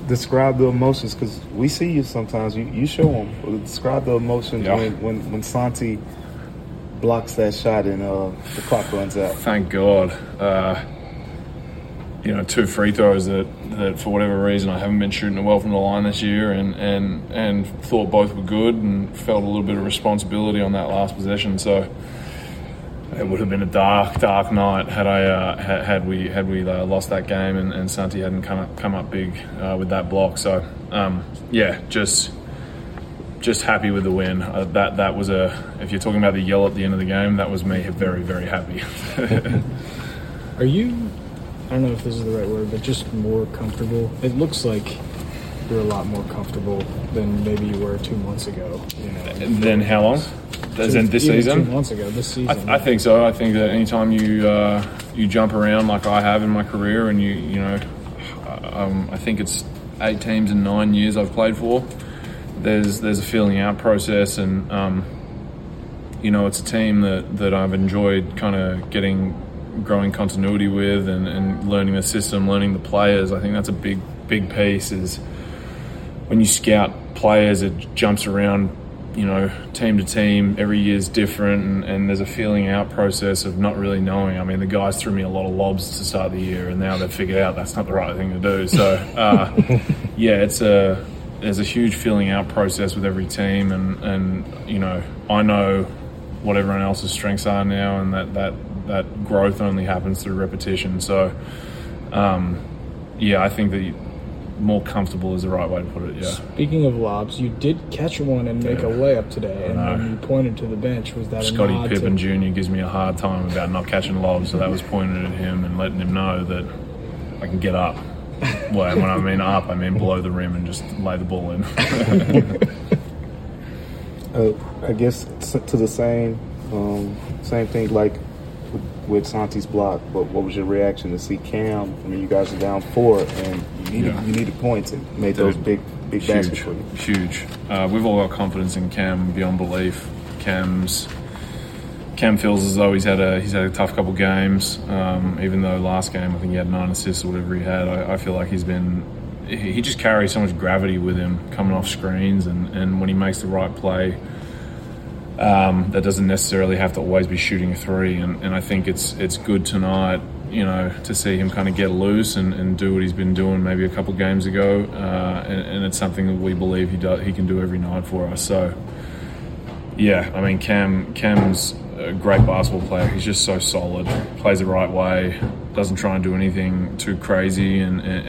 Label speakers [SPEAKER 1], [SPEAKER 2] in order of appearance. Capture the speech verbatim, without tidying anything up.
[SPEAKER 1] describe the emotions, because we see you sometimes. You, you show them. Describe the emotions
[SPEAKER 2] yeah.
[SPEAKER 1] when, when when Santi blocks that shot and uh, the clock runs out.
[SPEAKER 2] Thank God. Uh, you know, two free throws that, that for whatever reason I haven't been shooting well from the line this year, and, and, and thought both were good, and felt a little bit of responsibility on that last possession. So it would have been a dark, dark night had I uh, had, had we had we uh, lost that game, and, and Santi hadn't come up come up big uh, with that block. So um, yeah, just just happy with the win. Uh, that that was a. If you're talking about the yell at the end of the game, that was me very very happy.
[SPEAKER 3] Are you? I don't know if this is the right word, but just more comfortable. It looks like you're a lot more comfortable than maybe you were two months ago. You know,
[SPEAKER 2] then how long? As in this season?
[SPEAKER 3] Two months ago, this season.
[SPEAKER 2] I, I think so. I think that anytime you uh, you jump around like I have in my career, and you you know, um, I think it's eight teams in nine years I've played for. There's there's a feeling out process, and um, you know, it's a team that, that I've enjoyed kind of getting growing continuity with, and, and learning the system, learning the players. I think that's a big big piece. Is when you scout players, it jumps around, you know, team to team. Every year's different, and, and there's a feeling out process of not really knowing. I mean, the guys threw me a lot of lobs to start the year, and now they've figured out that's not the right thing to do. So, uh, yeah, it's a there's a huge feeling out process with every team, and, and you know, I know what everyone else's strengths are now, and that that, that growth only happens through repetition. So, um, yeah, I think that you, more comfortable is the right way to put it, yeah.
[SPEAKER 3] Speaking of lobs, you did catch one and make yeah. a layup today, and when you pointed to the bench, was that
[SPEAKER 2] Scottie
[SPEAKER 3] a nod
[SPEAKER 2] Pippen
[SPEAKER 3] to...
[SPEAKER 2] Junior gives me a hard time about not catching lobs, so that was pointed at him and letting him know that I can get up. Well, when I mean up, I mean below the rim and just lay the ball in.
[SPEAKER 1] uh, I guess to the same um, same thing, like with, with Santi's block, but what was your reaction to see Cam? I mean, you guys are down four, and you needed, yeah. you needed points and made those big big
[SPEAKER 2] huge,
[SPEAKER 1] baskets for you.
[SPEAKER 2] Huge. Uh, we've all got confidence in Cam beyond belief. Cam's Cam feels as though he's had a he's had a tough couple games. Um, even though last game I think he had nine assists or whatever he had, I, I feel like he's been he, he just carries so much gravity with him coming off screens, and, and when he makes the right play, um, that doesn't necessarily have to always be shooting a three. And, and I think it's it's good tonight, you know, to see him kind of get loose and, and do what he's been doing maybe a couple games ago, uh, and, and it's something that we believe he does he can do every night for us. So yeah, I mean Cam Cam's a great basketball player. He's just so solid, plays the right way, doesn't try and do anything too crazy, and, and